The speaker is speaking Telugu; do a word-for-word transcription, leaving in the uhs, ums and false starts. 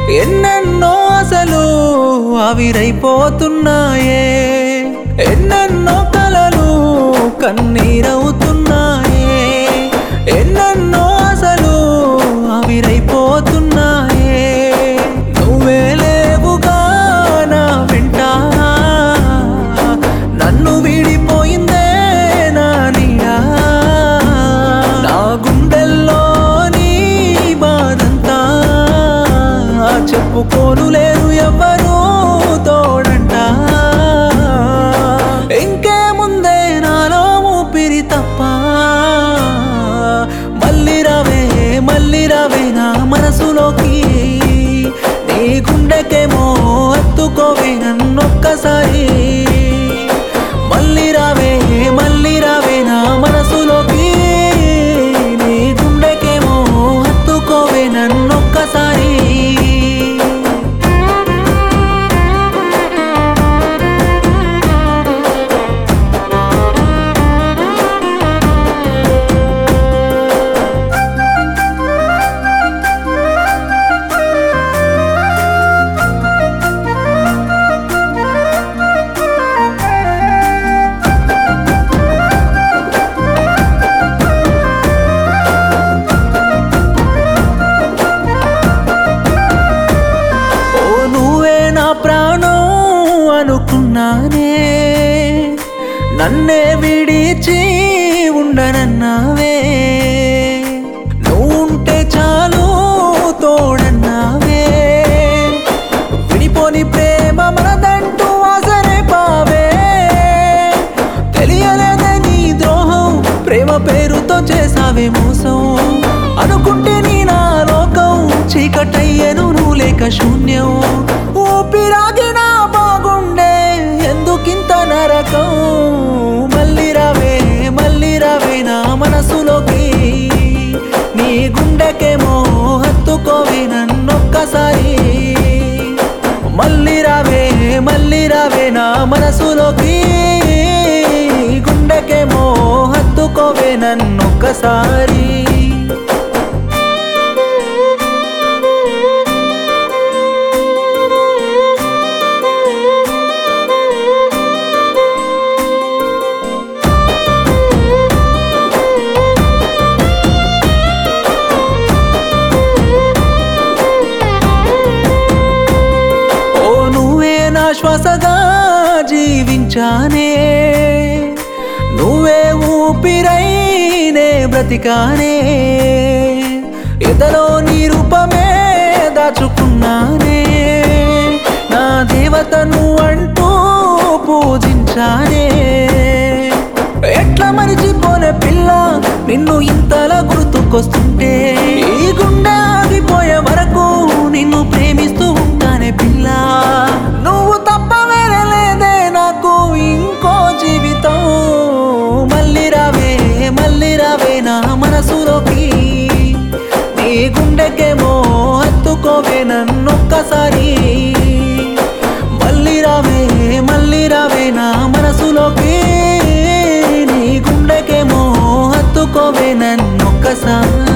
ఎన్నెన్నో అసలు ఆవిరైపోతున్నాయే, ఎన్నెన్నో కలలు కన్నీరవుతున్నాయే, ఎన్నెన్నో అసలు ఆవిరైపోతున్నాయే. నువ్వే లేవుగా నా వెంట, నన్ను విడిపోయిందే నా నీడ, నా గుండెల్లోని బాధంతా చెప్పుకోను లేరు ఎవ్వరూ తోడంట. ఇంకేముందే నాలో ఊపిరి తప్ప, మళ్ళీ రావే మళ్ళీ రావే నా మనసులోకి, నీ గుండెకేమో హత్తుకోవే నన్నొక్కసారి. మళ్ళీ రావే మళ్ళీ రావే నా మనసులోకి, నీ గుండెకేమో హత్తుకోవే నన్నొక్కసారి. ప్రాణం అనుకున్నానే, నన్నే విడిచి ఉండనన్నావే, నువ్వుంటే చాలు తోడన్నావే, విడిపోని ప్రేమ మనదంటూ ఆసరే పావే. తెలియలేదే నీ ద్రోహం, ప్రేమ పేరుతో చేసావే మోసం, అనుకుంటే నీ నా లోకం చీకటయ్యను నువ్వు లేక శూన్యం. ఊపిరాగినా బాగుండే ఎందుకింత నరకం, మళ్ళీ రావే మళ్ళీ రావే నా మనసులోకి, నీ గుండెకేమో హత్తుకోవే నన్నొక్కసారి. మళ్ళీ రావే మళ్ళీ రావే నా మనసులోకి, గుండెకేమో హత్తుకోవే నన్నొక్కసారి. శ్వాసగా జీవించానే, నువ్వే ఊపిరైనే బ్రతికానే, ఎదలో నీ రూపమే దాచుకున్నానే, నా దేవతను అంటూ పూజించానే. ఎట్లా మరిచిపోనే పిల్ల నిన్ను ఇంతలా గుర్తుకొస్తుంటే, ఈ గుండె ఆగిపోయే వరకు నిన్ను ప్రేమిస్తూ ఉంటానే పిల్ల. నువ్వు తప్ప వేరే లేదే నాకు ఇంకో జీవితం, మళ్ళీ రావే మళ్ళీ రావే నా మనసులోకి, నీ గుండెకేమో హత్తుకోవే నన్నొక్కసారి. మళ్ళీ రావే మళ్ళీ రావే నా మనసులోకి, నీ గుండెకేమో హత్తుకోవే నన్నొక్కసారి.